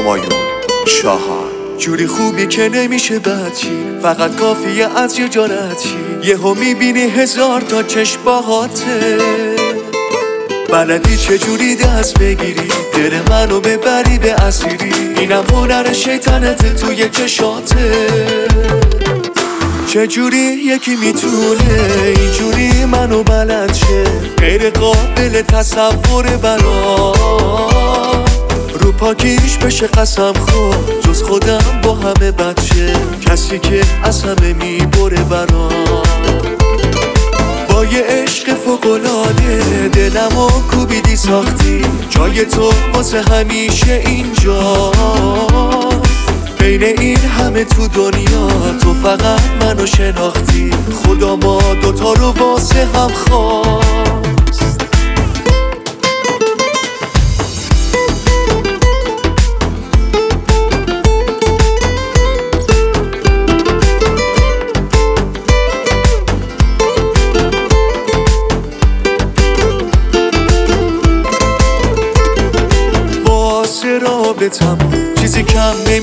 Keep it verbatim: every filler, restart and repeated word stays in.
همایون چهار. جوری خوبی که نمیشه بچی، فقط کافیه از یه جا رد شی، یهو میبینی هزار تا چشم باهاته. بلدی چجوری دست بگیری، دل منو ببری به اسیری، اینم هنر شیطنت توی چشاته. چجوری یکی میتونه اینجوری منو بلد شه، غیر قابل تصور برام، رو پاکیش بشه قسم خور، جز خودم با همه بچه، کسی که از همه میبره برام. با یه عشق فوق‌العاده دلمو کوبیدی ساختی، جای تو واسه همیشه اینجا. بین این همه تو دنیا تو فقط منو شناختی، خدا ما دوتا رو واسه هم خواست. واسه رابطم چیزی کم نمی